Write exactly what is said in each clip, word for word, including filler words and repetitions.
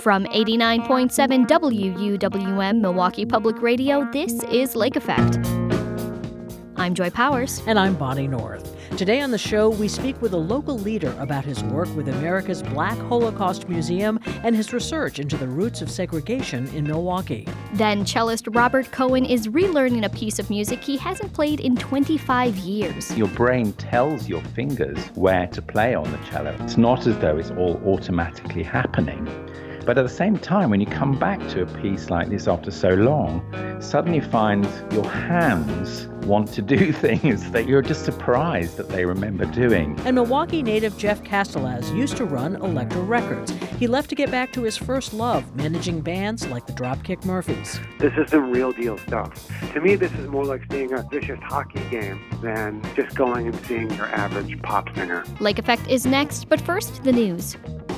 From eighty-nine point seven W U W M Milwaukee Public Radio, this is Lake Effect. I'm Joy Powers. And I'm Bonnie North. Today on the show, we speak with a local leader about his work with America's Black Holocaust Museum and his research into the roots of segregation in Milwaukee. Then cellist Robert Cohen is relearning a piece of music he hasn't played in twenty-five years. Your brain tells your fingers where to play on the cello. It's not as though it's all automatically happening. But at the same time, when you come back to a piece like this after so long, suddenly you find your hands want to do things that you're just surprised that they remember doing. And Milwaukee native Jeff Castellaz used to run Elektra Records. He left to get back to his first love, managing bands like the Dropkick Murphys. This is the real deal stuff. To me, this is more like seeing a vicious hockey game than just going and seeing your average pop singer. Lake Effect is next, but first, the news.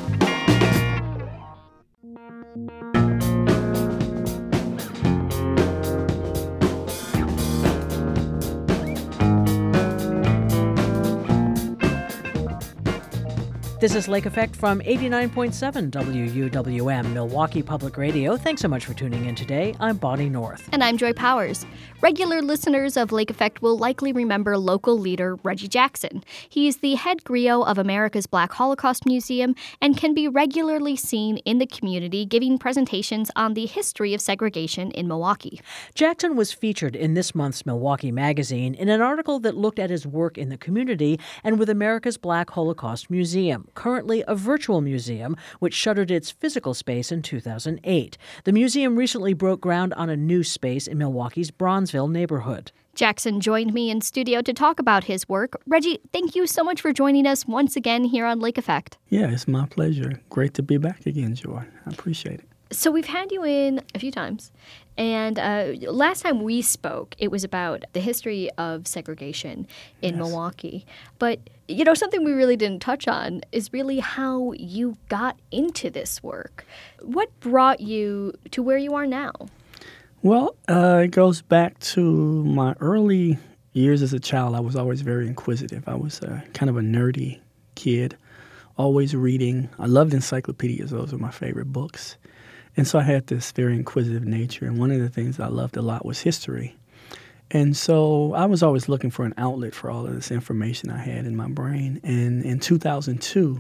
This is Lake Effect from eighty-nine point seven W U W M, Milwaukee Public Radio. Thanks so much for tuning in today. I'm Bonnie North. And I'm Joy Powers. Regular listeners of Lake Effect will likely remember local leader Reggie Jackson. He is the head griot of America's Black Holocaust Museum and can be regularly seen in the community giving presentations on the history of segregation in Milwaukee. Jackson was featured in this month's Milwaukee Magazine in an article that looked at his work in the community and with America's Black Holocaust Museum, currently a virtual museum, which shuttered its physical space in two thousand eight. The museum recently broke ground on a new space in Milwaukee's Bronzeville neighborhood. Jackson joined me in studio to talk about his work. Reggie, thank you so much for joining us once again here on Lake Effect. Yeah, it's my pleasure. Great to be back again, Joy. I appreciate it. So we've had you in a few times, and uh, last time we spoke, it was about the history of segregation in yes. Milwaukee. But, you know, something we really didn't touch on is really how you got into this work. What brought you to where you are now? Well, uh, it goes back to my early years as a child. I was always very inquisitive. I was uh, kind of a nerdy kid, always reading. I loved encyclopedias. Those were my favorite books. And so I had this very inquisitive nature, and one of the things I loved a lot was history. And so I was always looking for an outlet for all of this information I had in my brain. And in two thousand two,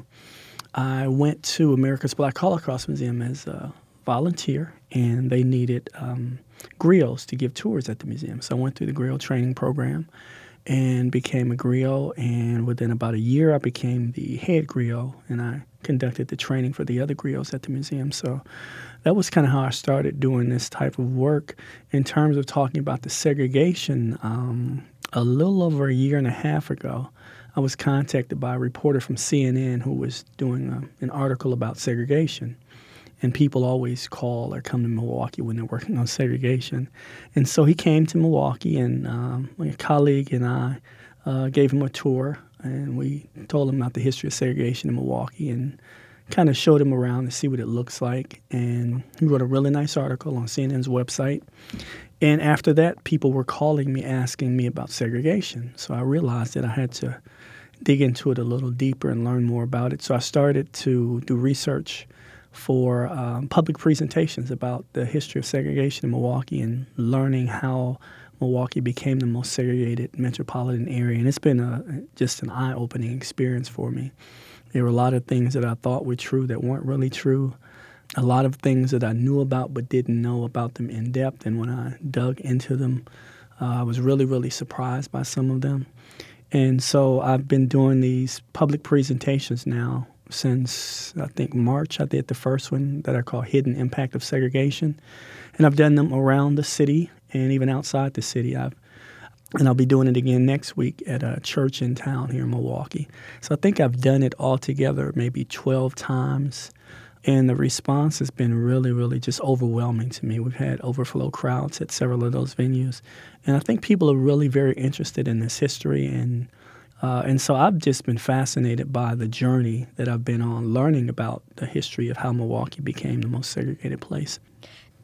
I went to America's Black Holocaust Museum as a volunteer, and they needed um, griots to give tours at the museum. So I went through the griot training program and became a griot, and within about a year I became the head griot, and I conducted the training for the other griots at the museum. So that was kind of how I started doing this type of work. In terms of talking about the segregation, um, a little over a year and a half ago, I was contacted by a reporter from C N N who was doing a, an article about segregation. And people always call or come to Milwaukee when they're working on segregation. And so he came to Milwaukee, and um, my colleague and I uh, gave him a tour, and we told him about the history of segregation in Milwaukee and kind of showed him around to see what it looks like. And he wrote a really nice article on C N N's website. And after that, people were calling me, asking me about segregation. So I realized that I had to dig into it a little deeper and learn more about it. So I started to do research for um, public presentations about the history of segregation in Milwaukee and learning how Milwaukee became the most segregated metropolitan area. And it's been a, just an eye-opening experience for me. There were a lot of things that I thought were true that weren't really true, a lot of things that I knew about but didn't know about them in depth. And when I dug into them, uh, I was really, really surprised by some of them. And so I've been doing these public presentations now since, I think, March. I did the first one that I call Hidden Impact of Segregation. And I've done them around the city and even outside the city. I've And I'll be doing it again next week at a church in town here in Milwaukee. So I think I've done it all together maybe twelve times. And the response has been really, really just overwhelming to me. We've had overflow crowds at several of those venues. And I think people are really very interested in this history. And uh, and so I've just been fascinated by the journey that I've been on, learning about the history of how Milwaukee became the most segregated place.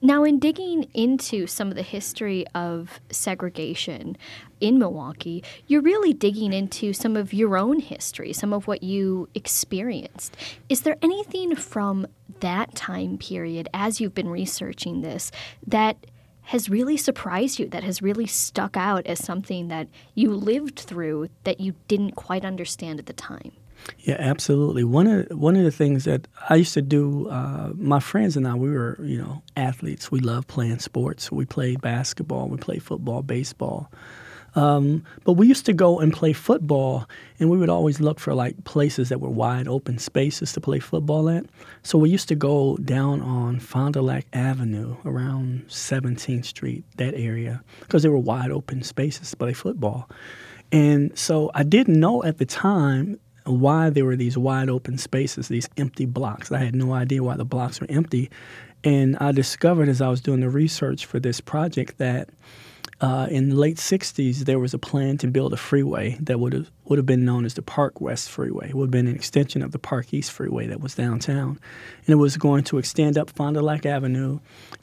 Now, in digging into some of the history of segregation in Milwaukee, you're really digging into some of your own history, some of what you experienced. Is there anything from that time period, as you've been researching this, that has really surprised you, that has really stuck out as something that you lived through that you didn't quite understand at the time? Yeah, absolutely. One of one of the things that I used to do, uh, my friends and I, we were, you know, athletes. We loved playing sports. We played basketball. We played football, baseball. Um, but we used to go and play football, and we would always look for, like, places that were wide open spaces to play football at. So we used to go down on Fond du Lac Avenue around seventeenth Street, that area, because there were wide open spaces to play football. And so I didn't know at the time why there were these wide open spaces, these empty blocks. I had no idea why the blocks were empty. And I discovered as I was doing the research for this project that uh, in the late sixties, there was a plan to build a freeway that would have would have been known as the Park West Freeway. It would have been an extension of the Park East Freeway that was downtown. And it was going to extend up Fond du Lac Avenue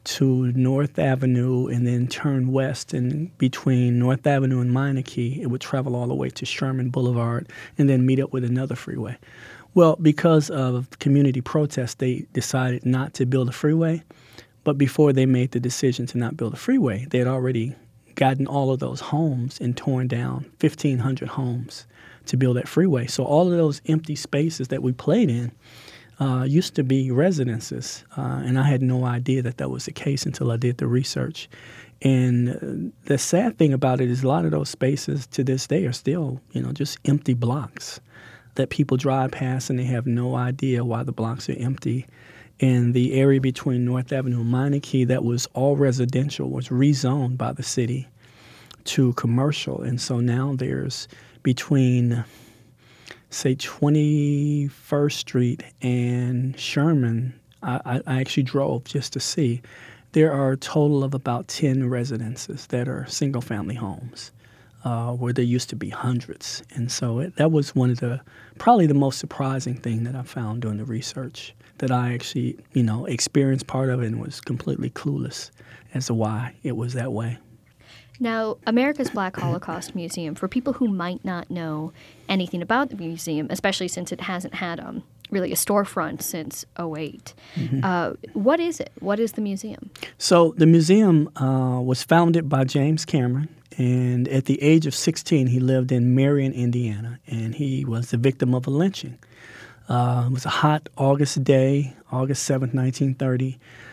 to North Avenue and then turn west. And between North Avenue and Meineke, it would travel all the way to Sherman Boulevard and then meet up with another freeway. Well, because of community protests, they decided not to build a freeway. But before they made the decision to not build a freeway, they had already gotten all of those homes and torn down fifteen hundred homes to build that freeway. So all of those empty spaces that we played in uh, used to be residences. Uh, and I had no idea that that was the case until I did the research. And uh, the sad thing about it is a lot of those spaces to this day are still, you know, just empty blocks that people drive past and they have no idea why the blocks are empty. And the area between North Avenue and Meineke that was all residential was rezoned by the city to commercial. And so now there's between, say, twenty-first Street and Sherman, I, I actually drove just to see, there are a total of about ten residences that are single-family homes. Uh, where there used to be hundreds. And so it, that was one of the, probably the most surprising thing that I found doing the research, that I actually, you know, experienced part of it and was completely clueless as to why it was that way. Now, America's Black Holocaust Museum, for people who might not know anything about the museum, especially since it hasn't had um, really a storefront since oh eight, mm-hmm. uh, what is it? What is the museum? So the museum uh, was founded by James Cameron. And at the age of sixteen, he lived in Marion, Indiana, and he was the victim of a lynching. Uh, it was a hot August day, August seventh, nineteen thirty.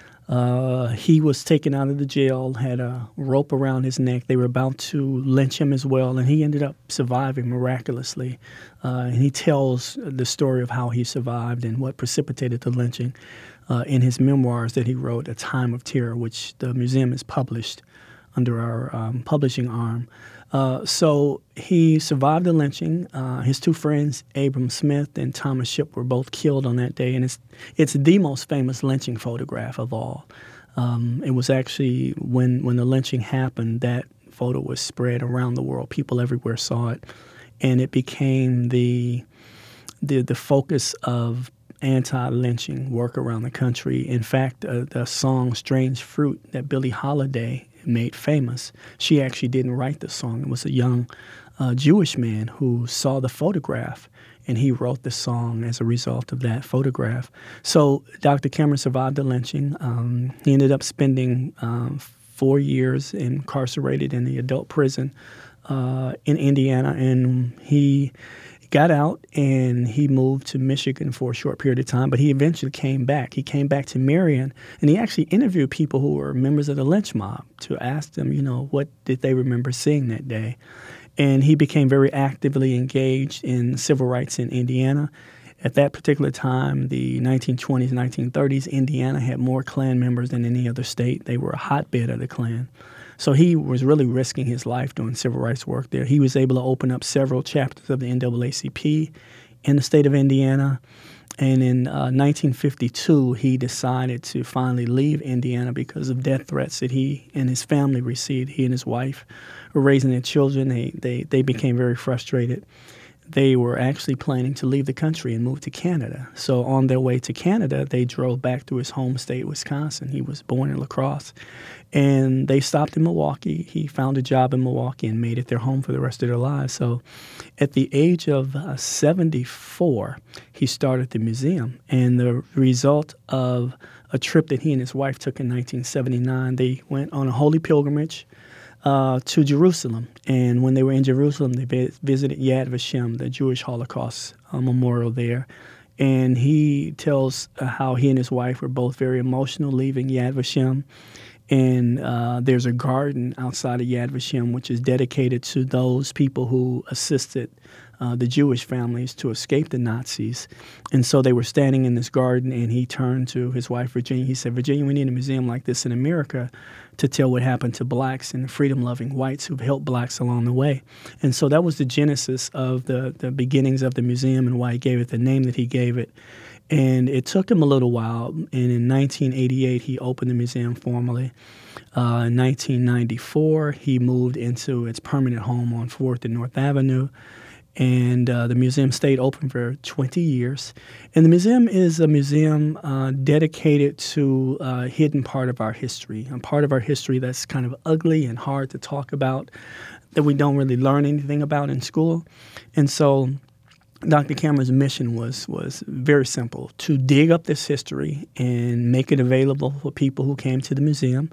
Uh, he was taken out of the jail, had a rope around his neck. They were about to lynch him as well, and he ended up surviving miraculously. Uh, and he tells the story of how he survived and what precipitated the lynching uh, in his memoirs that he wrote, A Time of Terror, which the museum has published under our um, publishing arm. Uh, so he survived the lynching. Uh, his two friends, Abram Smith and Thomas Shipp, were both killed on that day, and it's it's the most famous lynching photograph of all. Um, it was actually, when, when the lynching happened, that photo was spread around the world. People everywhere saw it, and it became the the, the focus of anti-lynching work around the country. In fact, uh, the song Strange Fruit that Billie Holiday made famous, she actually didn't write the song. It was a young uh, Jewish man who saw the photograph, and he wrote the song as a result of that photograph. So Doctor Cameron survived the lynching. Um, he ended up spending um, four years incarcerated in the adult prison uh, in Indiana, and he got out and he moved to Michigan for a short period of time, but he eventually came back. He came back to Marion, and he actually interviewed people who were members of the lynch mob to ask them, you know, what did they remember seeing that day. And he became very actively engaged in civil rights in Indiana. At that particular time, the nineteen twenties, nineteen thirties, Indiana had more Klan members than any other state. They were a hotbed of the Klan. So he was really risking his life doing civil rights work there. He was able to open up several chapters of the N double A C P in the state of Indiana. And in uh, nineteen fifty-two, he decided to finally leave Indiana because of death threats that he and his family received. He and his wife were raising their children. They, they, they became very frustrated. they were actually planning to leave the country and move to Canada. So on their way to Canada, they drove back through his home state, Wisconsin. He was born in La Crosse. And they stopped in Milwaukee. He found a job in Milwaukee and made it their home for the rest of their lives. So at the age of uh, seventy-four, he started the museum. And the result of a trip that he and his wife took in nineteen seventy-nine, they went on a holy pilgrimage uh, to Jerusalem. And when they were in Jerusalem, they vi- visited Yad Vashem, the Jewish Holocaust uh, memorial there. And he tells uh, how he and his wife were both very emotional leaving Yad Vashem. And uh, there's a garden outside of Yad Vashem which is dedicated to those people who assisted uh, the Jewish families to escape the Nazis. And so they were standing in this garden, and he turned to his wife, Virginia. He said, Virginia, we need a museum like this in America to tell what happened to blacks and freedom-loving whites who've helped blacks along the way. And so that was the genesis of the, the beginnings of the museum and why he gave it the name that he gave it. And it took him a little while, and in nineteen eighty-eight, he opened the museum formally. Uh, in nineteen ninety-four, he moved into its permanent home on fourth and North Avenue, and uh, the museum stayed open for twenty years. And the museum is a museum uh, dedicated to a hidden part of our history, a part of our history that's kind of ugly and hard to talk about, that we don't really learn anything about in school. And so Doctor Cameron's mission was was very simple: to dig up this history and make it available for people who came to the museum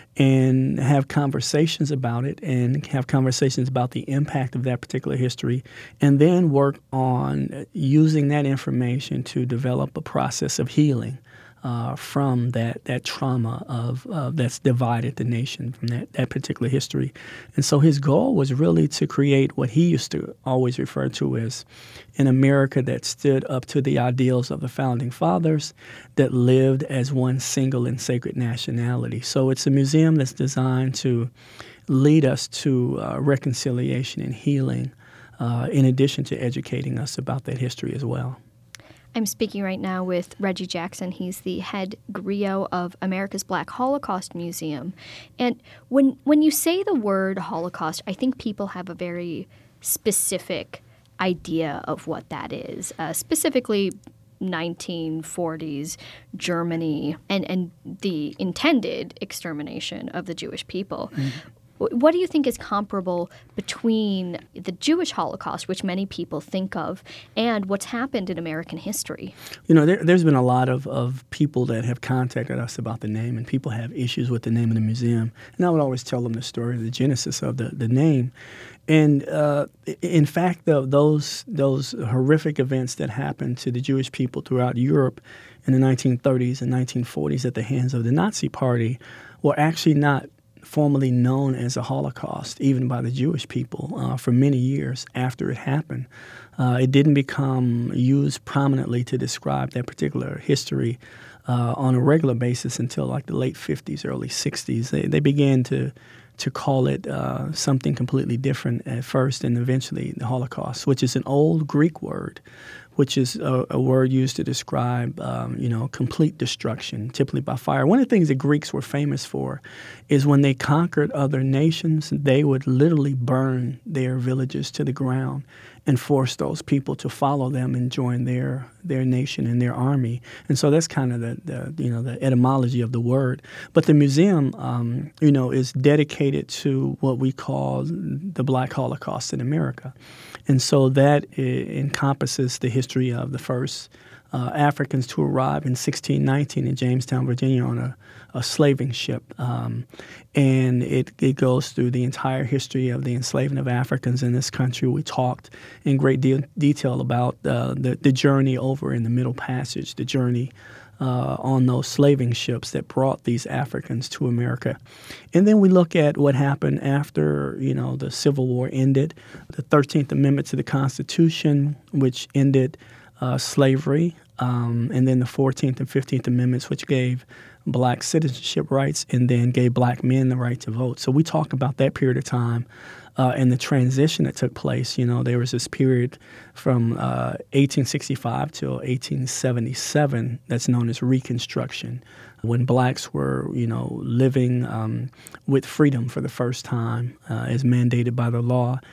and have conversations about it and have conversations about the impact of that particular history, and then work on using that information to develop a process of healing Uh, from that that trauma of uh, that's divided the nation from that, that particular history. And so his goal was really to create what he used to always refer to as an America that stood up to the ideals of the Founding Fathers, that lived as one single and sacred nationality. So it's a museum that's designed to lead us to uh, reconciliation and healing, uh, in addition to educating us about that history as well. I'm speaking right now with Reggie Jackson. He's the head griot of America's Black Holocaust Museum. And when when you say the word Holocaust, I think people have a very specific idea of what that is, uh, specifically nineteen forties Germany and, and the intended extermination of the Jewish people. Mm-hmm. What do you think is comparable between the Jewish Holocaust, which many people think of, and what's happened in American history? You know, there, there's been a lot of, of people that have contacted us about the name, and people have issues with the name of the museum. And I would always tell them the story, the genesis of the, the name. And uh, in fact, the, those those horrific events that happened to the Jewish people throughout Europe in the nineteen thirties and nineteen forties at the hands of the Nazi Party were actually not formally known as a Holocaust, even by the Jewish people, uh, for many years after it happened. Uh, it didn't become used prominently to describe that particular history uh, on a regular basis until like the late fifties, early sixties. They, they began to to call it uh, something completely different at first, and eventually the Holocaust, which is an old Greek word, which is a, a word used to describe, um, you know, complete destruction, typically by fire. One of the things the Greeks were famous for is when they conquered other nations, they would literally burn their villages to the ground and force those people to follow them and join their their nation and their army. And so that's kind of the, the you know the etymology of the word. But the museum, um, you know, is dedicated to what we call the Black Holocaust in America. And so that I- encompasses the history of the first uh, Africans to arrive in sixteen nineteen in Jamestown, Virginia, on a, a slaving ship. Um, and it, it goes through the entire history of the enslavement of Africans in this country. We talked in great de- detail about uh, the, the journey over in the Middle Passage, the journey uh, on those slaving ships that brought these Africans to America. And then we look at what happened after, you know, the Civil War ended, the thirteenth Amendment to the Constitution, which ended uh, slavery, um, and then the fourteenth and fifteenth Amendments, which gave black citizenship rights and then gave black men the right to vote. So we talk about that period of time uh, and the transition that took place. You know, there was this period from uh, eighteen sixty-five till eighteen seventy-seven that's known as Reconstruction, when blacks were, you know, living um, with freedom for the first time uh, as mandated by the law.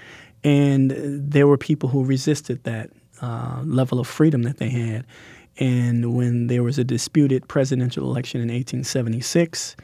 And there were people who resisted that uh, level of freedom that they had. And when there was a disputed presidential election in eighteen seventy-six,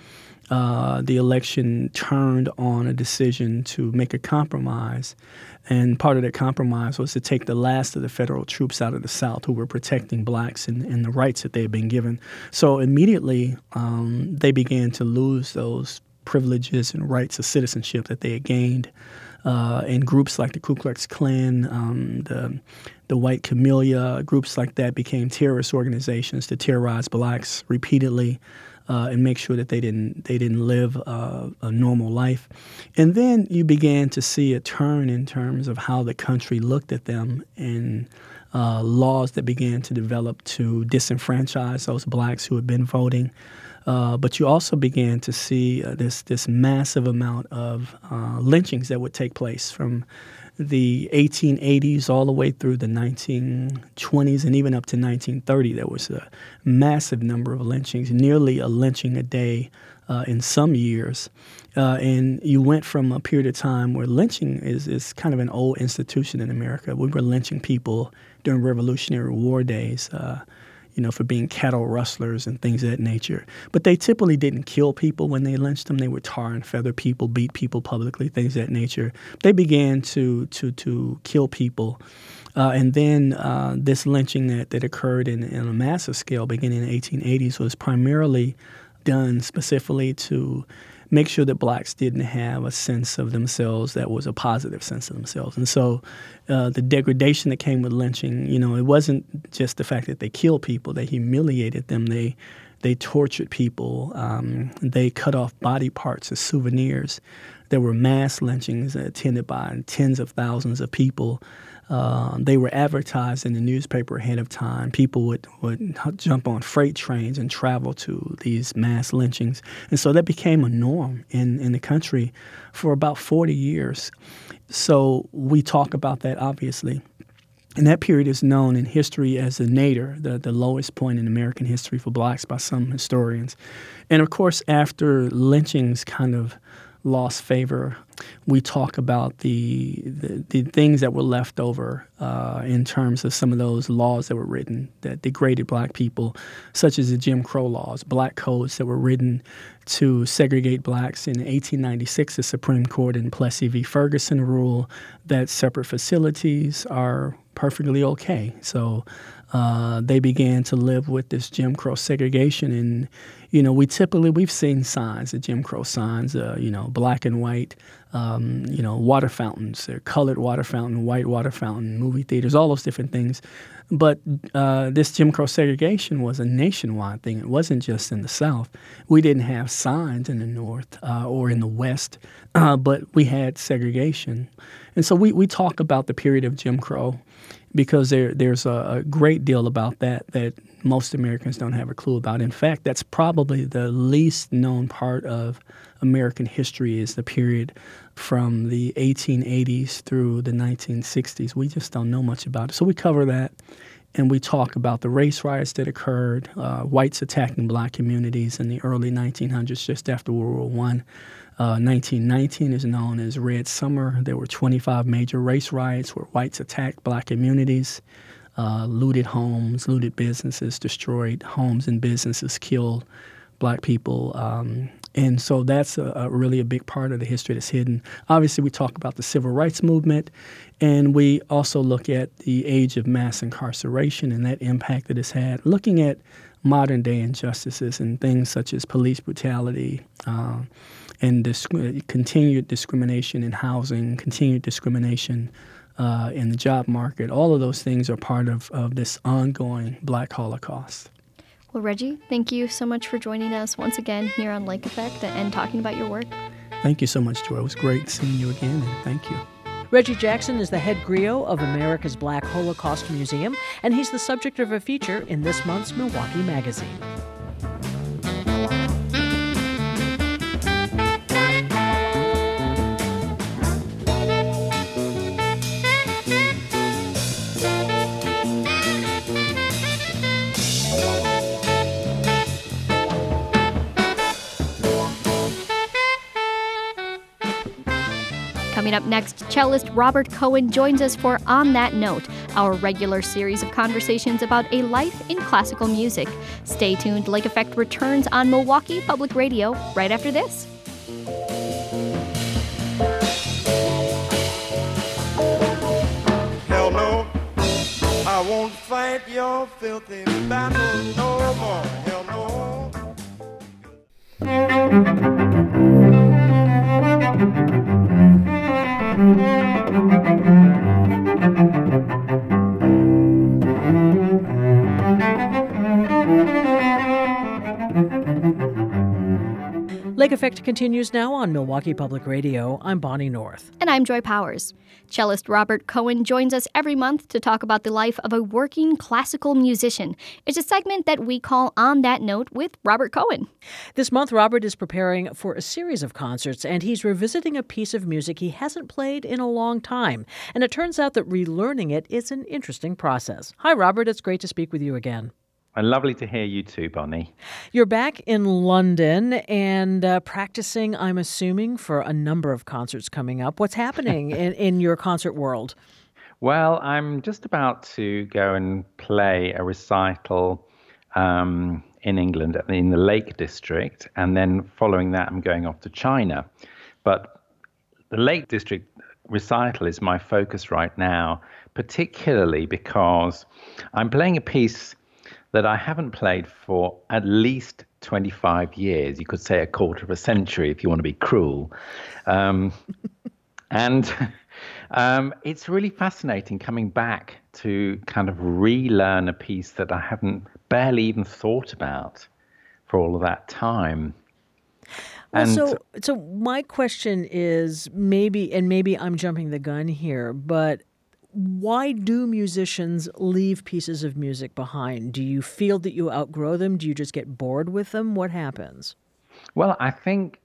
uh, the election turned on a decision to make a compromise. And part of that compromise was to take the last of the federal troops out of the South who were protecting blacks and, and the rights that they had been given. So immediately um, they began to lose those privileges and rights of citizenship that they had gained. Uh, and groups like the Ku Klux Klan, um, the, the White Camellia, groups like that became terrorist organizations to terrorize blacks repeatedly uh, and make sure that they didn't they didn't live uh, a normal life. And then you began to see a turn in terms of how the country looked at them and uh, laws that began to develop to disenfranchise those blacks who had been voting. Uh, but you also began to see uh, this this massive amount of uh, lynchings that would take place from the eighteen eighties all the way through the nineteen twenties and even up to nineteen thirty. There was a massive number of lynchings, nearly a lynching a day uh, in some years. Uh, and you went from a period of time where lynching is, is kind of an old institution in America. We were lynching people during Revolutionary War days. Uh, you know, for being cattle rustlers and things of that nature. But they typically didn't kill people when they lynched them. They would tar and feather people, beat people publicly, things of that nature. They began to to to kill people. Uh, and then uh, this lynching that, that occurred in, in a massive scale beginning in the eighteen eighties was primarily done specifically to make sure that blacks didn't have a sense of themselves that was a positive sense of themselves. And so uh, the degradation that came with lynching, you know, it wasn't just the fact that they killed people, they humiliated them, they they tortured people, um, they cut off body parts as souvenirs. There were mass lynchings attended by tens of thousands of people. Uh, they were advertised in the newspaper ahead of time. People would, would jump on freight trains and travel to these mass lynchings. And so that became a norm in, in the country for about forty years. So we talk about that, obviously. And that period is known in history as the nadir, the, the lowest point in American history for blacks by some historians. And, of course, after lynchings kind of lost favor, we talk about the, the the things that were left over uh, in terms of some of those laws that were written that degraded black people, such as the Jim Crow laws, black codes that were written to segregate blacks. In eighteen ninety-six, the Supreme Court in Plessy v. Ferguson ruled that separate facilities are perfectly okay. So uh, they began to live with this Jim Crow segregation. And, you know, we typically, we've seen signs, the Jim Crow signs, uh, you know, black and white, um, you know, water fountains, they're colored water fountain, white water fountain, movie theaters, all those different things. But uh, this Jim Crow segregation was a nationwide thing. It wasn't just in the South. We didn't have signs in the North uh, or in the West, uh, but we had segregation. And so we, we talk about the period of Jim Crow because there there's a, a great deal about that that most Americans don't have a clue about. In fact, that's probably the least known part of American history is the period from the eighteen eighties through the nineteen sixties. We just don't know much about it. So we cover that, and we talk about the race riots that occurred, uh, whites attacking black communities in the early nineteen hundreds, just after World War One. Uh, nineteen nineteen is known as Red Summer. There were twenty-five major race riots where whites attacked black communities, uh, looted homes, looted businesses, destroyed homes and businesses, killed black people. Um, and so that's a, a really a big part of the history that's hidden. Obviously, we talk about the civil rights movement, and we also look at the age of mass incarceration and that impact that it's had, looking at modern-day injustices and things such as police brutality, uh, and disc- continued discrimination in housing, continued discrimination uh, in the job market. All of those things are part of, of this ongoing Black Holocaust. Well, Reggie, thank you so much for joining us once again here on Lake Effect and talking about your work. Thank you so much, Joy. It was great seeing you again, and thank you. Reggie Jackson is the head griot of America's Black Holocaust Museum, and he's the subject of a feature in this month's Milwaukee Magazine. Coming up next, cellist Robert Cohen joins us for On That Note, our regular series of conversations about a life in classical music. Stay tuned. Lake Effect returns on Milwaukee Public Radio right after this. Hell no, I won't fight your filthy battle no more. Hell no. Lake Effect continues now on Milwaukee Public Radio. I'm Bonnie North. And I'm Joy Powers. Cellist Robert Cohen joins us every month to talk about the life of a working classical musician. It's a segment that we call On That Note with Robert Cohen. This month, Robert is preparing for a series of concerts, and he's revisiting a piece of music he hasn't played in a long time. And it turns out that relearning it is an interesting process. Hi, Robert. It's great to speak with you again. And lovely to hear you too, Bonnie. You're back in London and uh, practicing, I'm assuming, for a number of concerts coming up. What's happening in, in your concert world? Well, I'm just about to go and play a recital um, in England in the Lake District, and then following that, I'm going off to China. But the Lake District recital is my focus right now, particularly because I'm playing a piece that I haven't played for at least twenty-five years. You could say a quarter of a century if you want to be cruel. Um, and um, it's really fascinating coming back to kind of relearn a piece that I haven't barely even thought about for all of that time. Well, and so, so my question is maybe, and maybe I'm jumping the gun here, but why do musicians leave pieces of music behind? Do you feel that you outgrow them? Do you just get bored with them? What happens? Well, I think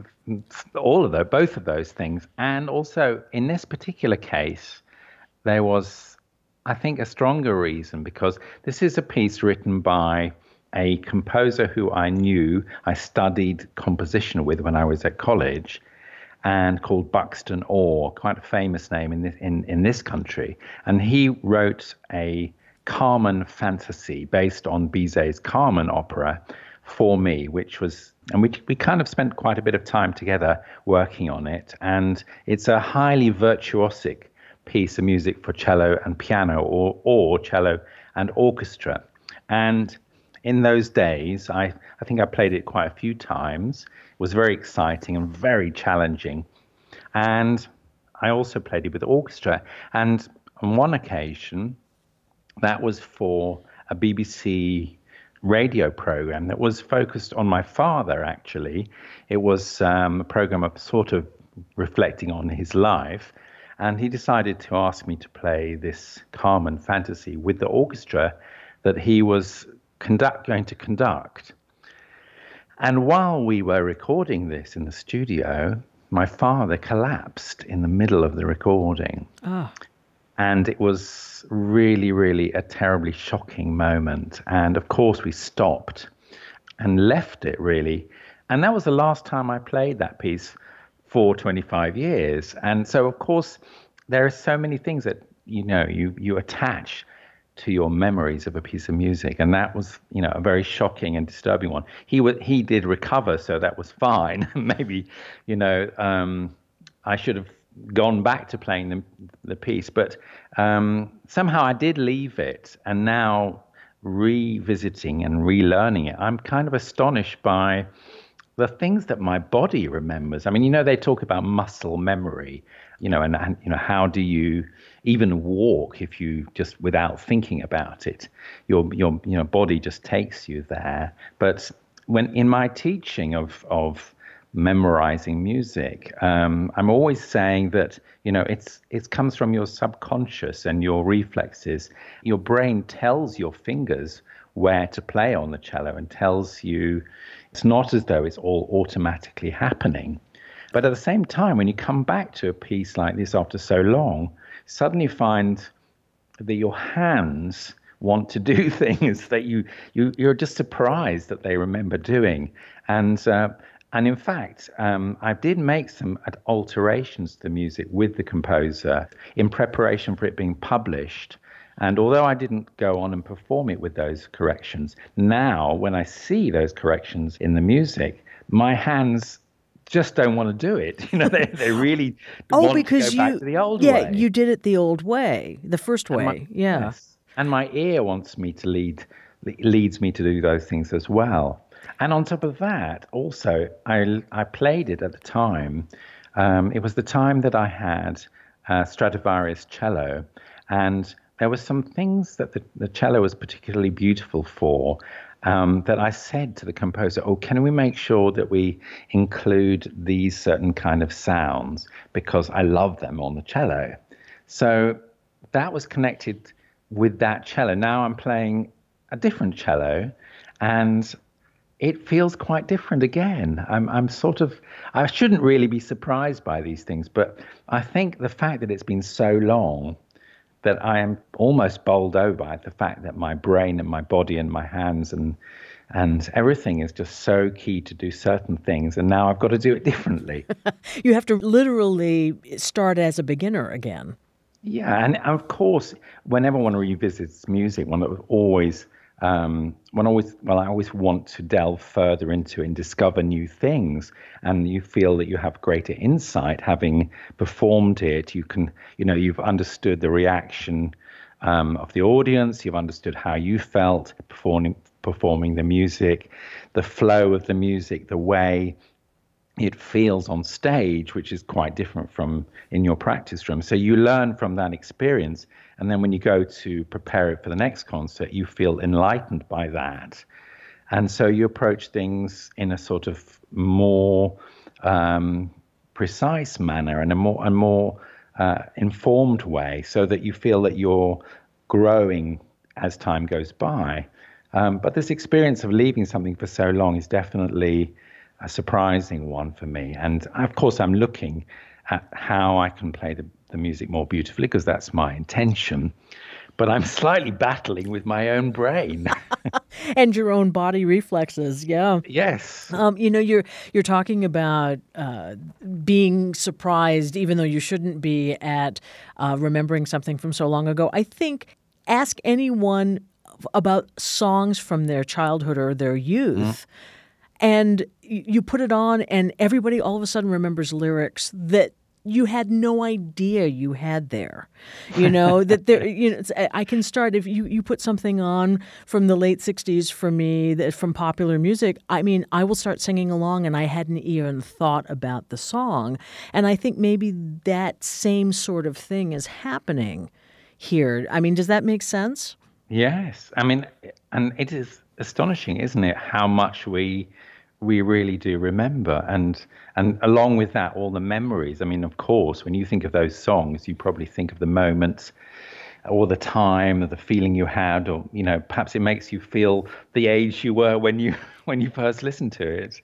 all of those, both of those things. And also in this particular case, there was, I think, a stronger reason, because this is a piece written by a composer who I knew, I studied composition with when I was at college, and called Buxton Orr, quite a famous name in this, in, in this country. And he wrote a Carmen fantasy based on Bizet's Carmen opera for me, which was, and we, we kind of spent quite a bit of time together working on it. And it's a highly virtuosic piece of music for cello and piano, or, or cello and orchestra. And in those days, I, I think I played it quite a few times. It was very exciting and very challenging. And I also played it with orchestra. And on one occasion, that was for a B B C radio program that was focused on my father, actually. It was um, a program of sort of reflecting on his life. And he decided to ask me to play this Carmen fantasy with the orchestra that he was conduct going to conduct. And while we were recording this in the studio, my father collapsed in the middle of the recording. Oh. And it was really, really a terribly shocking moment. And of course we stopped and left it, really. And that was the last time I played that piece for twenty-five years. And so, of course, there are so many things that, you know, you, you attach to your memories of a piece of music. And that was, you know, a very shocking and disturbing one. He w- he did recover, so that was fine. Maybe, you know, um, I should have gone back to playing the, the piece, but um, somehow I did leave it. And now revisiting and relearning it, I'm kind of astonished by the things that my body remembers. I mean, you know, they talk about muscle memory, you know, and, and you know, how do you even walk if you just without thinking about it, your your you know body just takes you there. But when in my teaching of of memorizing music, um, I'm always saying that, you know, it's it comes from your subconscious and your reflexes. Your brain tells your fingers where to play on the cello and tells you. It's not as though it's all automatically happening. But at the same time, when you come back to a piece like this after so long, suddenly you find that your hands want to do things that you, you, you're just surprised that they remember doing. And uh, And in fact, um, I did make some alterations to the music with the composer in preparation for it being published. And although I didn't go on and perform it with those corrections, now when I see those corrections in the music, my hands just don't want to do it. You know, they, they really oh, want because to go you, back to the old yeah, way. you did it the old way, the first way. My, yeah. Yes. And my ear wants me to lead, leads me to do those things as well. And on top of that, also, I, I played it at the time. Um, it was the time that I had uh, Stradivarius cello, and there were some things that the, the cello was particularly beautiful for, um, that I said to the composer, oh, can we make sure that we include these certain kind of sounds, because I love them on the cello. So that was connected with that cello. Now I'm playing a different cello, and it feels quite different again. I'm I'm sort of, I shouldn't really be surprised by these things, but I think the fact that it's been so long that I am almost bowled over by the fact that my brain and my body and my hands and and everything is just so key to do certain things, and now I've got to do it differently. You have to literally start as a beginner again. Yeah, and of course, whenever one revisits music, one always Um, when always, well, I always want to delve further into it and discover new things. And you feel that you have greater insight having performed it. You can, you know, you've understood the reaction um, of the audience. You've understood how you felt performing performing the music, the flow of the music, the way it feels on stage, which is quite different from in your practice room. So you learn from that experience. And then when you go to prepare it for the next concert, you feel enlightened by that. And so you approach things in a sort of more um, precise manner and a more, a more uh, informed way, so that you feel that you're growing as time goes by. Um, but this experience of leaving something for so long is definitely a surprising one for me. And of course, I'm looking at how I can play the, the music more beautifully, because that's my intention. But I'm slightly battling with my own brain. And your own body reflexes, yeah. Yes. Um, you know, you're you're talking about uh, being surprised, even though you shouldn't be, at uh, remembering something from so long ago. I think ask anyone about songs from their childhood or their youth, mm. and you put it on, and everybody all of a sudden remembers lyrics that you had no idea you had there. You know, that there, you know, I can start, if you, you put something on from the late sixties for me, that from popular music, I mean, I will start singing along and I hadn't even thought about the song. And I think maybe that same sort of thing is happening here. I mean, does that make sense? Yes. I mean, and it is astonishing, isn't it, how much we we really do remember. And and along with that, all the memories. I mean, of course, when you think of those songs, you probably think of the moments or the time or the feeling you had, or, you know, perhaps it makes you feel the age you were when you when you first listened to it.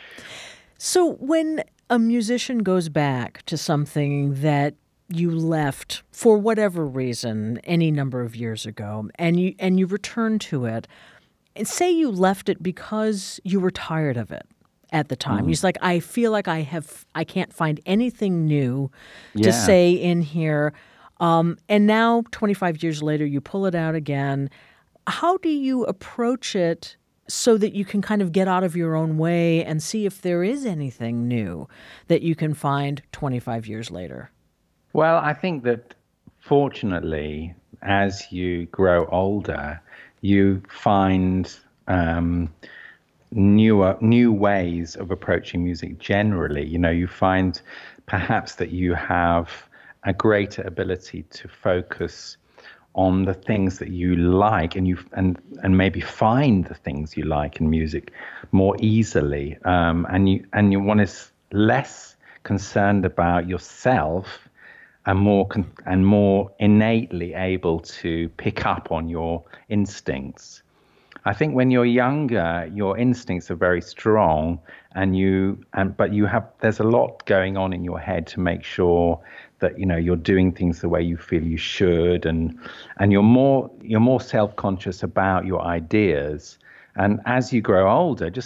So when a musician goes back to something that you left for whatever reason any number of years ago, and you and you return to it, and say you left it because you were tired of it at the time. Mm. You're like, I feel like I have, I can't find anything new yeah. to say in here. Um, and now, twenty-five years later, you pull it out again. How do you approach it so that you can kind of get out of your own way and see if there is anything new that you can find twenty-five years later? Well, I think that fortunately, as you grow older, you find um, newer, new ways of approaching music generally. You know, you find perhaps that you have a greater ability to focus on the things that you like, and you and and maybe find the things you like in music more easily. Um, and you and you one is less concerned about yourself, and more con- and more innately able to pick up on your instincts. I think when you're younger, your instincts are very strong, and you and but you have there's a lot going on in your head to make sure that, you know, you're doing things the way you feel you should, and and you're more you're more self-conscious about your ideas. And as you grow older, just like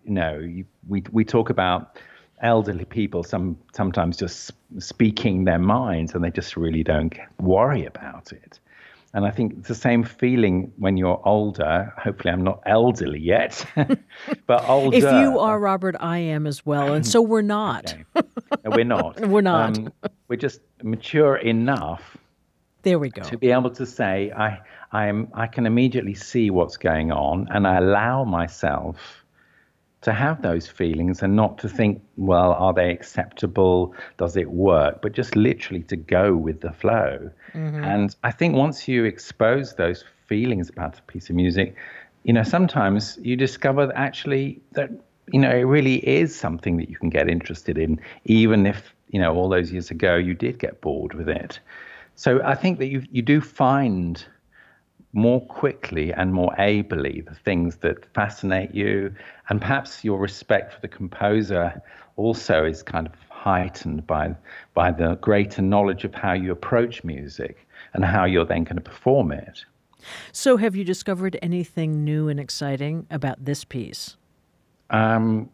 you know, you, we we talk about elderly people some sometimes just speaking their minds, and they just really don't worry about it. And I think it's the same feeling when you're older. Hopefully I'm not elderly yet, but older. If you are, Robert, I am as well. And so we're not. Okay. No, we're not. We're not. Um, we're just mature enough There we go. to be able to say, I, I'm, I can immediately see what's going on, and I allow myself to have those feelings and not to think, well, are they acceptable? Does it work? But just literally to go with the flow. Mm-hmm. And I think once you expose those feelings about a piece of music, you know, sometimes you discover that actually that, you know, it really is something that you can get interested in, even if, you know, all those years ago you did get bored with it. So I think that you you do find more quickly and more ably the things that fascinate you, and perhaps your respect for the composer also is kind of heightened by by the greater knowledge of how you approach music and how you're then going to perform it. So have you discovered anything new and exciting about this piece? Um,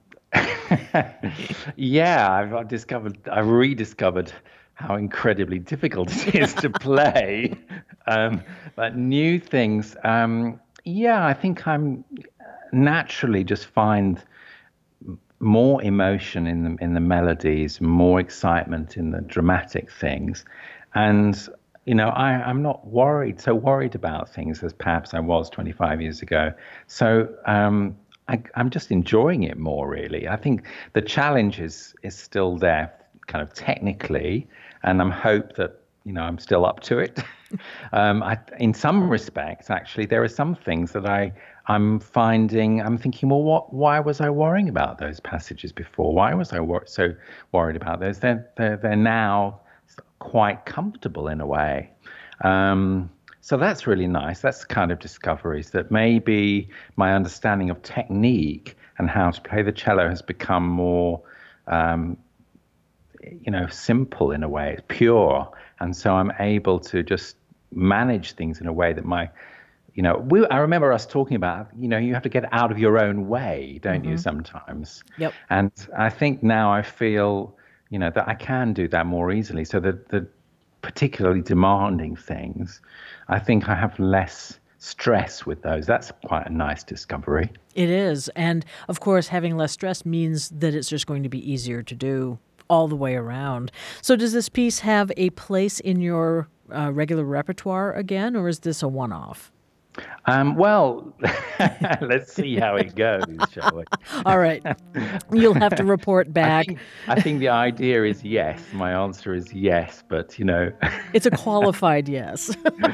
yeah, I've, I've discovered, I've rediscovered how incredibly difficult it is to play. Um, but new things, um, yeah, I think I'm naturally just find more emotion in the in the melodies, more excitement in the dramatic things, and you know, I, I'm not worried so worried about things as perhaps I was twenty-five years ago. So um, I, I'm just enjoying it more. Really, I think the challenge is is still there, kind of technically, and I'm hope that. You know, I'm still up to it. um, I, in some respects, actually, there are some things that I, I'm finding, I'm thinking, well, what? Why was I worrying about those passages before? Why was I wor- so worried about those? They're, they're, they're now quite comfortable in a way. Um, so that's really nice. That's the kind of discoveries that maybe my understanding of technique and how to play the cello has become more, um, you know, simple in a way, pure. And so I'm able to just manage things in a way that my, you know, we, I remember us talking about, you know, you have to get out of your own way, don't mm-hmm. you, sometimes? Yep. And I think now I feel, you know, that I can do that more easily. So the, the particularly demanding things, I think I have less stress with those. That's quite a nice discovery. It is. And, of course, having less stress means that it's just going to be easier to do all the way around. So does this piece have a place in your uh, regular repertoire again, or is this a one-off? Um, well, let's see how it goes, shall we? All right. You'll have to report back. I think, I think the idea is yes. My answer is yes, but, you know. It's a qualified yes.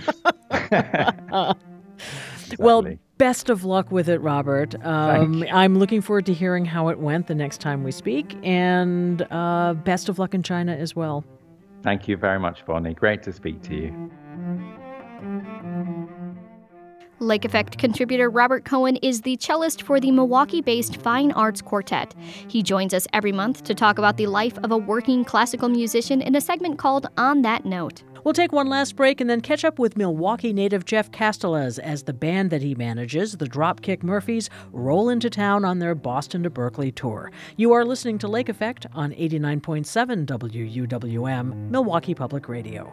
Well, best of luck with it, Robert. Um, I'm looking forward to hearing how it went the next time we speak, and uh, best of luck in China as well. Thank you very much, Bonnie. Great to speak to you. Lake Effect contributor Robert Cohen is the cellist for the Milwaukee-based Fine Arts Quartet. He joins us every month to talk about the life of a working classical musician in a segment called On That Note. We'll take one last break and then catch up with Milwaukee native Jeff Castellas as the band that he manages, the Dropkick Murphys, roll into town on their Boston to Berkeley tour. You are listening to Lake Effect on eighty-nine point seven W U W M, Milwaukee Public Radio.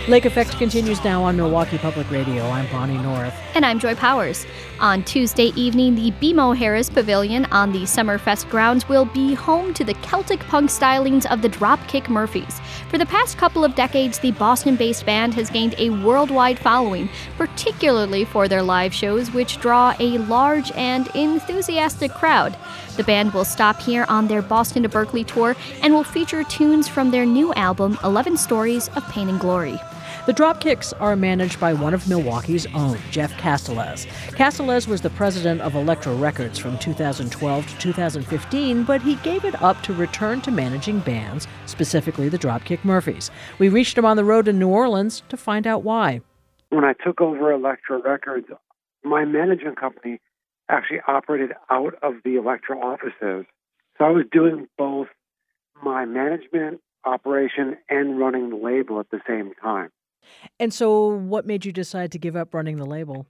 Lake Effect continues now on Milwaukee Public Radio. I'm Bonnie North. And I'm Joy Powers. On Tuesday evening, the B M O Harris Pavilion on the Summerfest grounds will be home to the Celtic punk stylings of the Dropkick Murphys. For the past couple of decades, the Boston-based band has gained a worldwide following, particularly for their live shows, which draw a large and enthusiastic crowd. The band will stop here on their Boston to Berkeley tour and will feature tunes from their new album, eleven Stories of Pain and Glory. The Dropkicks are managed by one of Milwaukee's own, Jeff Castellez. Castellez was the president of Elektra Records from two thousand twelve to two thousand fifteen, but he gave it up to return to managing bands, specifically the Dropkick Murphys. We reached him on the road in New Orleans to find out why. When I took over Elektra Records, my management company actually operated out of the Elektra offices. So I was doing both my management operation and running the label at the same time. And so what made you decide to give up running the label?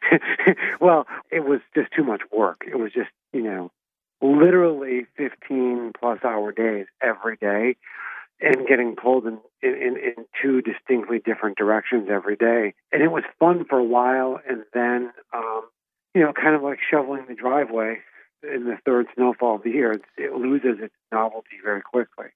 Well, it was just too much work. It was just, you know, literally fifteen plus hour days every day and getting pulled in, in, in two distinctly different directions every day. And it was fun for a while. And then, um, you know, kind of like shoveling the driveway in the third snowfall of the year, it, it loses its novelty very quickly.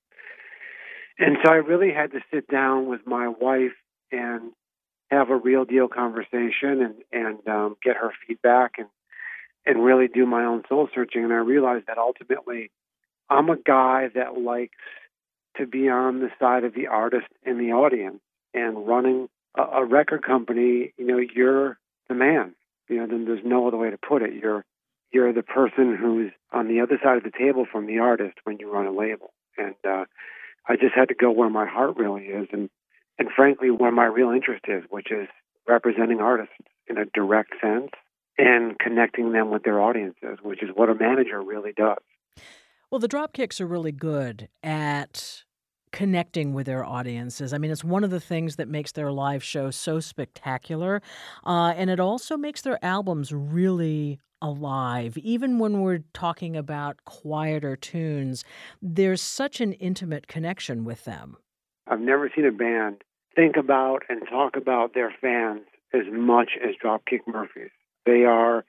And so I really had to sit down with my wife and have a real deal conversation and, and um, get her feedback and, and really do my own soul searching. And I realized that ultimately I'm a guy that likes to be on the side of the artist and the audience, and running a, a record company, you know, you're the man. You know, then there's no other way to put it. You're you're the person who's on the other side of the table from the artist when you run a label. And uh, I just had to go where my heart really is, and and frankly, where my real interest is, which is representing artists in a direct sense and connecting them with their audiences, which is what a manager really does. Well, the Dropkicks are really good at connecting with their audiences. I mean, it's one of the things that makes their live show so spectacular, uh, and it also makes their albums really alive. Even when we're talking about quieter tunes, there's such an intimate connection with them. I've never seen a band think about and talk about their fans as much as Dropkick Murphys. They are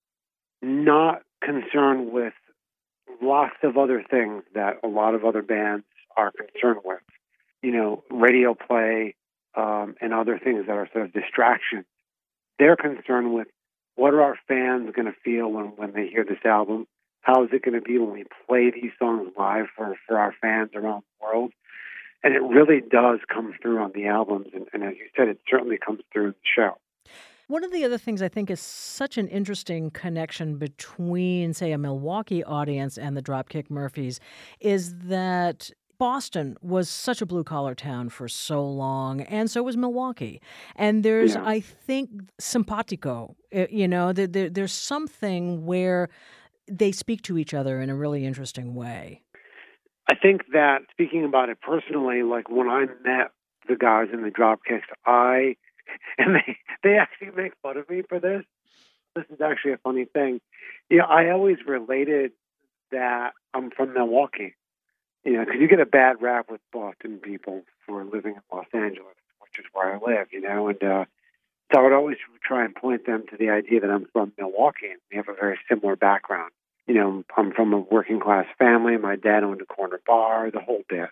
not concerned with lots of other things that a lot of other bands are concerned with. You know, radio play um, and other things that are sort of distractions. They're concerned with what are our fans going to feel when, when they hear this album? How is it going to be when we play these songs live for, for our fans around the world? And it really does come through on the albums. And, and as you said, it certainly comes through in the show. One of the other things I think is such an interesting connection between, say, a Milwaukee audience and the Dropkick Murphys is that Boston was such a blue-collar town for so long, and so was Milwaukee. And there's, yeah. I think, simpatico, you know, there, there, there's something where they speak to each other in a really interesting way. I think that, speaking about it personally, like when I met the guys in the Dropkicks, I, and they, they actually make fun of me for this. This is actually a funny thing. You know, I always related that I'm from Milwaukee. You know, because you get a bad rap with Boston people for living in Los Angeles, which is where I live, you know. And uh, so I would always try and point them to the idea that I'm from Milwaukee, and we have a very similar background. You know, I'm from a working-class family. My dad owned a corner bar, the whole bit.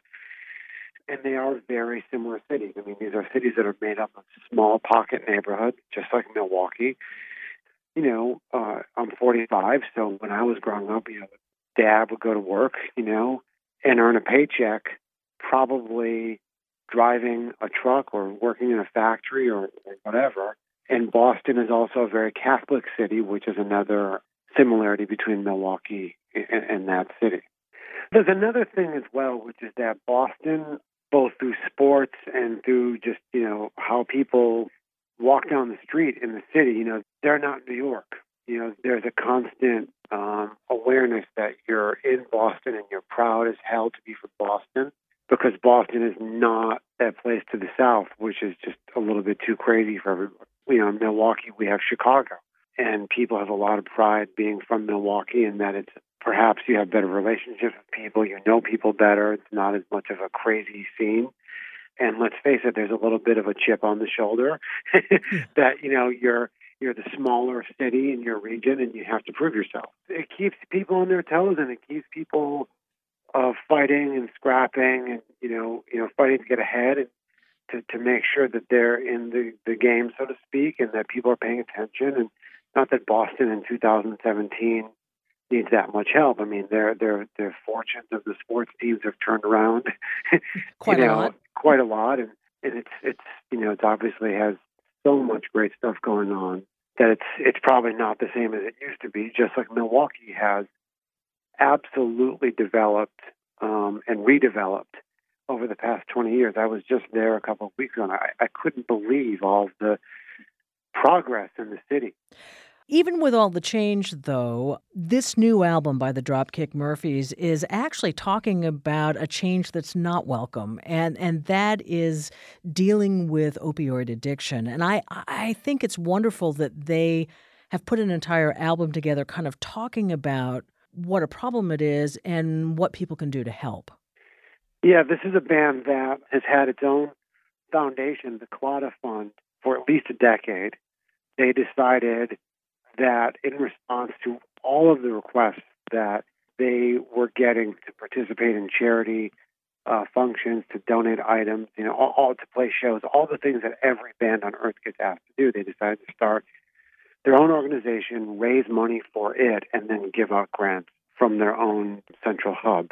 And they are very similar cities. I mean, these are cities that are made up of small pocket neighborhoods, just like Milwaukee. You know, uh, I'm forty-five, so when I was growing up, you know, Dad would go to work, you know, and earn a paycheck, probably driving a truck or working in a factory or, or whatever. And Boston is also a very Catholic city, which is another similarity between Milwaukee and, and that city. There's another thing as well, which is that Boston, both through sports and through just, you know, how people walk down the street in the city, you know, they're not New York. You know, there's a constant um, awareness that you're in Boston and you're proud as hell to be from Boston, because Boston is not that place to the south, which is just a little bit too crazy for everyone. You know, in Milwaukee, we have Chicago, and people have a lot of pride being from Milwaukee, and that it's perhaps you have better relationships with people, you know people better, it's not as much of a crazy scene. And let's face it, there's a little bit of a chip on the shoulder that, you know, you're you're the smaller city in your region and you have to prove yourself. It keeps people on their toes and it keeps people uh, fighting and scrapping and, you know, you know, fighting to get ahead and to, to make sure that they're in the, the game, so to speak, and that people are paying attention. And not that Boston in two thousand seventeen needs that much help. I mean, their their their fortunes of the sports teams have turned around quite you know, a lot, quite a lot, and, and it's it's you know, it obviously has so much great stuff going on that it's it's probably not the same as it used to be. Just like Milwaukee has absolutely developed um, and redeveloped over the past twenty years. I was just there a couple of weeks ago, and I, I couldn't believe all of the progress in the city. Even with all the change, though, this new album by the Dropkick Murphys is actually talking about a change that's not welcome, and and that is dealing with opioid addiction. And I, I think it's wonderful that they have put an entire album together kind of talking about what a problem it is and what people can do to help. Yeah, this is a band that has had its own foundation, the Claddagh Fund, for at least a decade. They decided that in response to all of the requests that they were getting to participate in charity uh, functions, to donate items, you know, all, all to play shows, all the things that every band on earth gets asked to do, they decided to start their own organization, raise money for it, and then give out grants from their own central hub.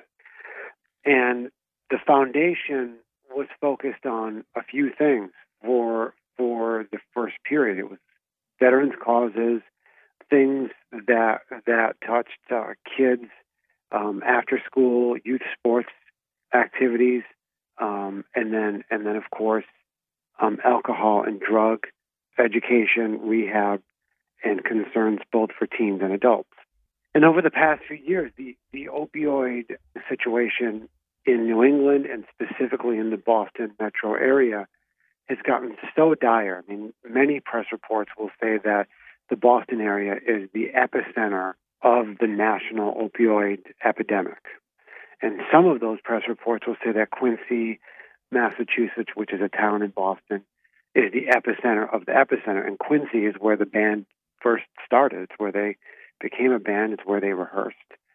And the foundation was focused on a few things for for the first period. It was veterans' causes, things that that touched uh, kids, um, after school, youth sports activities, um, and then and then of course um, alcohol and drug education, rehab, and concerns both for teens and adults. And over the past few years, the the opioid situation in New England and specifically in the Boston metro area has gotten so dire. I mean, many press reports will say that the Boston area is the epicenter of the national opioid epidemic. And some of those press reports will say that Quincy, Massachusetts, which is a town in Boston, is the epicenter of the epicenter. And Quincy is where the band first started. It's where they became a band. It's where they rehearsed.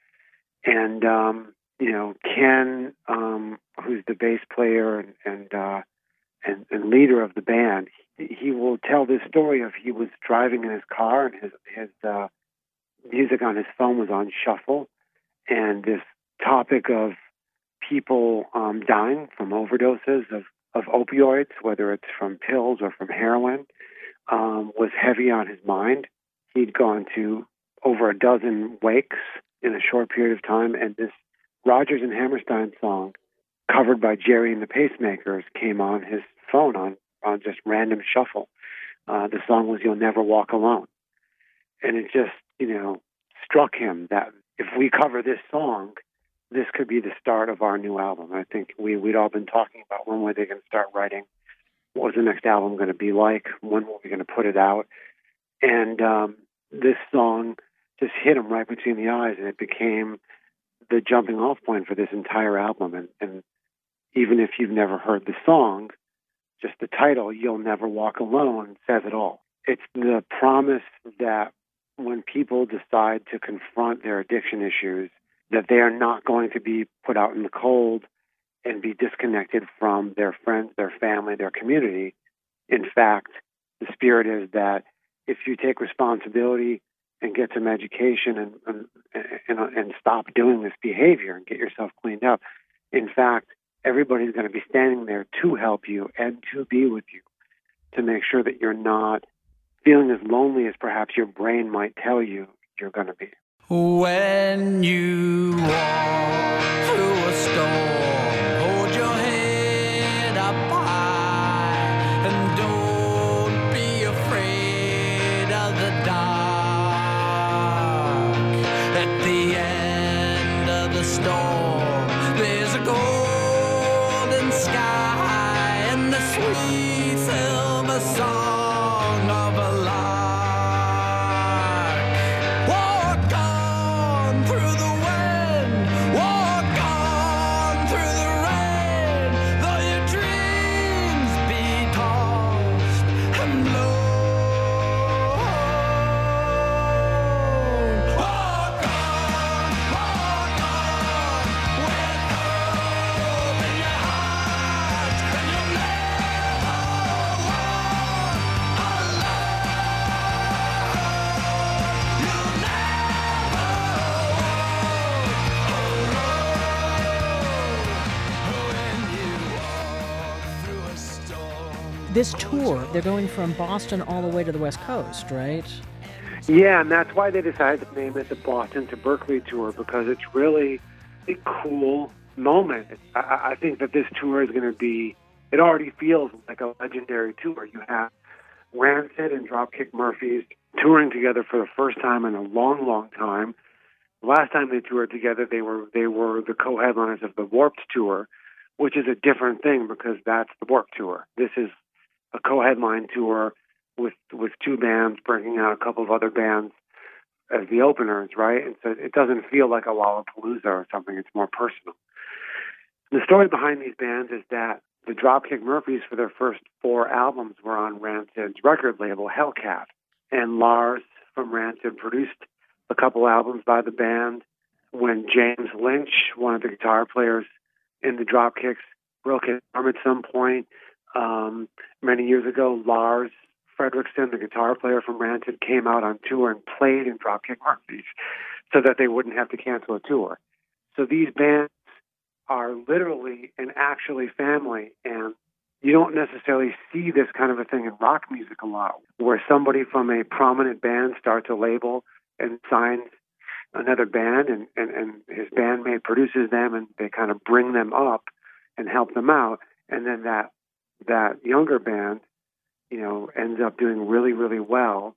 And, um, you know, Ken, um, who's the bass player and and, uh, and and leader of the band, he, he will tell this story of he was driving in his car and his his uh, music on his phone was on shuffle, and this topic of people um, dying from overdoses of, of opioids, whether it's from pills or from heroin, um, was heavy on his mind. He'd gone to over a dozen wakes in a short period of time, and this Rodgers and Hammerstein song, covered by Jerry and the Pacemakers, came on his phone on, on just random shuffle. Uh, the song was You'll Never Walk Alone. And it just, you know, struck him that if we cover this song, this could be the start of our new album. I think we, we'd all been talking about when were they going to start writing, what was the next album going to be like, when were we going to put it out. And um, this song just hit him right between the eyes, and it became the jumping off point for this entire album. And, and even if you've never heard the song, just the title, You'll Never Walk Alone, says it all. It's the promise that when people decide to confront their addiction issues, that they are not going to be put out in the cold and be disconnected from their friends, their family, their community. In fact, the spirit is that if you take responsibility and get some education and, and and and stop doing this behavior and get yourself cleaned up, in fact, everybody's going to be standing there to help you and to be with you, to make sure that you're not feeling as lonely as perhaps your brain might tell you you're going to be. When you walk through a storm, hold your head up high and don't be afraid of the dark. At the end of the storm, there's a golden sky and the sweet silver song of a lark. Walk on through the wind, walk on through the rain, though your dreams This tour, they're going from Boston all the way to the West Coast, right? Yeah, and that's why they decided to name it the Boston to Berkeley Tour, because it's really a cool moment. I, I think that this tour is going to be, it already feels like a legendary tour. You have Rancid and Dropkick Murphys touring together for the first time in a long, long time. The last time they toured together, they were they were the co-headliners of the Warped Tour, which is a different thing because that's the Warped Tour. This is a co-headline tour with with two bands bringing out a couple of other bands as the openers, right? And so it doesn't feel like a Lollapalooza or something. It's more personal. The story behind these bands is that the Dropkick Murphys, for their first four albums, were on Rancid's record label, Hellcat. And Lars from Rancid produced a couple albums by the band. When James Lynch, one of the guitar players in the Dropkicks, broke his arm at some point um, many years ago, Lars Fredriksson, the guitar player from Rancid, came out on tour and played in Dropkick Murphys so that they wouldn't have to cancel a tour. So these bands are literally and actually family, and you don't necessarily see this kind of a thing in rock music a lot, where somebody from a prominent band starts a label and signs another band, and, and, and his bandmate produces them, and they kind of bring them up and help them out, and then that that younger band, you know, ends up doing really, really well,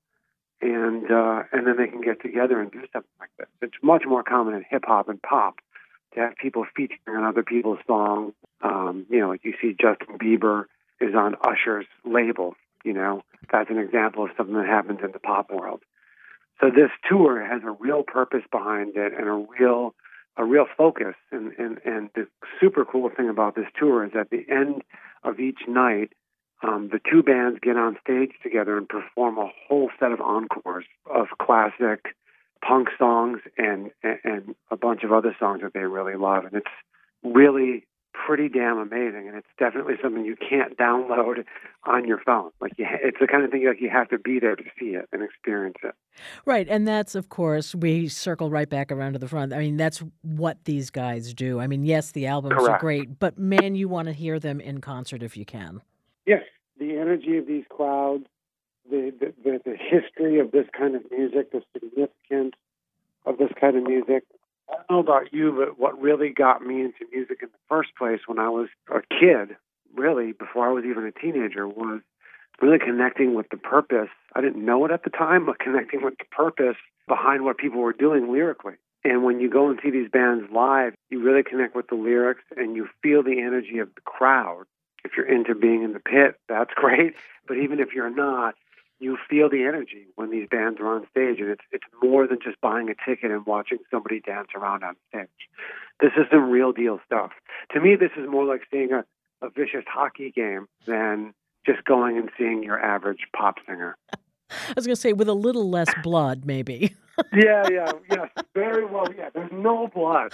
and uh, and then they can get together and do something like this. It's much more common in hip-hop and pop to have people featuring on other people's songs. Um, you know, like you see Justin Bieber is on Usher's label, you know. That's an example of something that happens in the pop world. So this tour has a real purpose behind it and a real a real focus. And, and, and the super cool thing about this tour is at the end of each night, um, the two bands get on stage together and perform a whole set of encores of classic punk songs and, and, and a bunch of other songs that they really love. And it's really pretty damn amazing, and it's definitely something you can't download on your phone. Like you, it's the kind of thing like you have to be there to see it and experience it. Right, and that's, of course, we circle right back around to the front. I mean, that's what these guys do. I mean, yes, the albums Correct. are great, but man, you want to hear them in concert if you can. Yes, the energy of these crowds, the the, the, the history of this kind of music, the significance of this kind of music. I don't know about you, but what really got me into music in the first place when I was a kid, really, before I was even a teenager, was really connecting with the purpose. I didn't know it at the time, but connecting with the purpose behind what people were doing lyrically. And when you go and see these bands live, you really connect with the lyrics and you feel the energy of the crowd. If you're into being in the pit, that's great. But even if you're not, you feel the energy when these bands are on stage, and it's it's more than just buying a ticket and watching somebody dance around on stage. This is some real deal stuff. To me, this is more like seeing a, a vicious hockey game than just going and seeing your average pop singer. I was going to say, with a little less blood, maybe. yeah, yeah, yes, very well, yeah. There's no blood.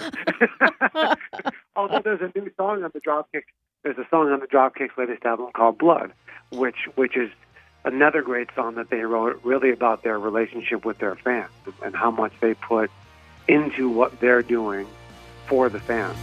Although there's a new song on the Dropkicks. There's a song on the Dropkicks' latest album called Blood, which which is another great song that they wrote, really about their relationship with their fans and how much they put into what they're doing for the fans.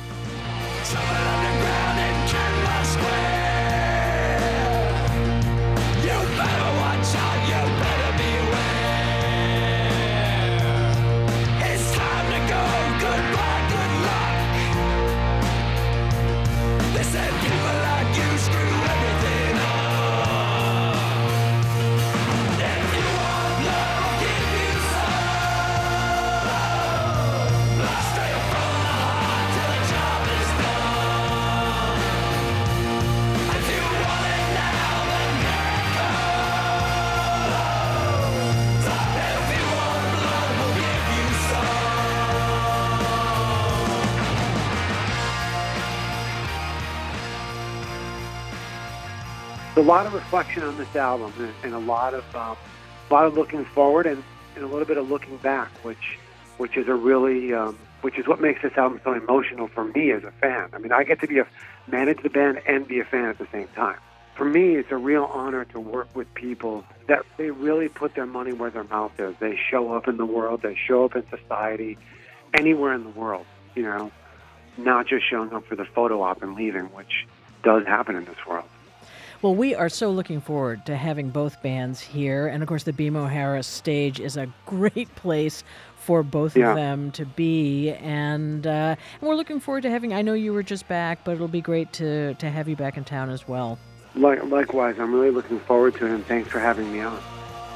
A lot of reflection on this album, and, and a lot of um, a lot of looking forward, and, and a little bit of looking back, which which is a really um, which is what makes this album so emotional for me as a fan. I mean, I get to be a manage the band and be a fan at the same time. For me, it's a real honor to work with people that they really put their money where their mouth is. They show up in the world, they show up in society, anywhere in the world. You know, not just showing up for the photo op and leaving, which does happen in this world. Well, we are so looking forward to having both bands here. And, of course, the BMO Harris stage is a great place for both Yeah. of them to be. And, uh, and we're looking forward to having, I know you were just back, but it'll be great to, to have you back in town as well. Like, likewise, I'm really looking forward to it, and thanks for having me on.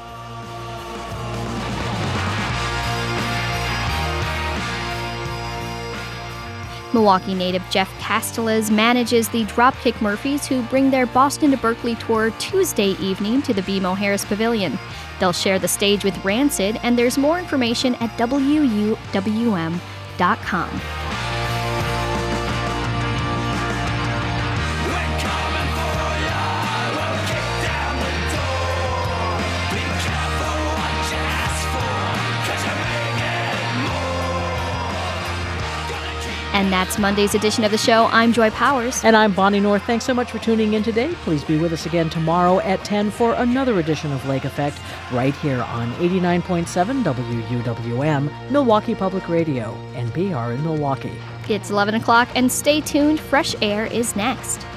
Milwaukee native Jeff Castellas manages the Dropkick Murphys, who bring their Boston to Berkeley tour Tuesday evening to the B M O Harris Pavilion. They'll share the stage with Rancid, and there's more information at W U W M dot com. And that's Monday's edition of the show. I'm Joy Powers. And I'm Bonnie North. Thanks so much for tuning in today. Please be with us again tomorrow at ten for another edition of Lake Effect right here on eighty-nine point seven W U W M, Milwaukee Public Radio, N P R in Milwaukee. It's eleven o'clock, and stay tuned. Fresh Air is next.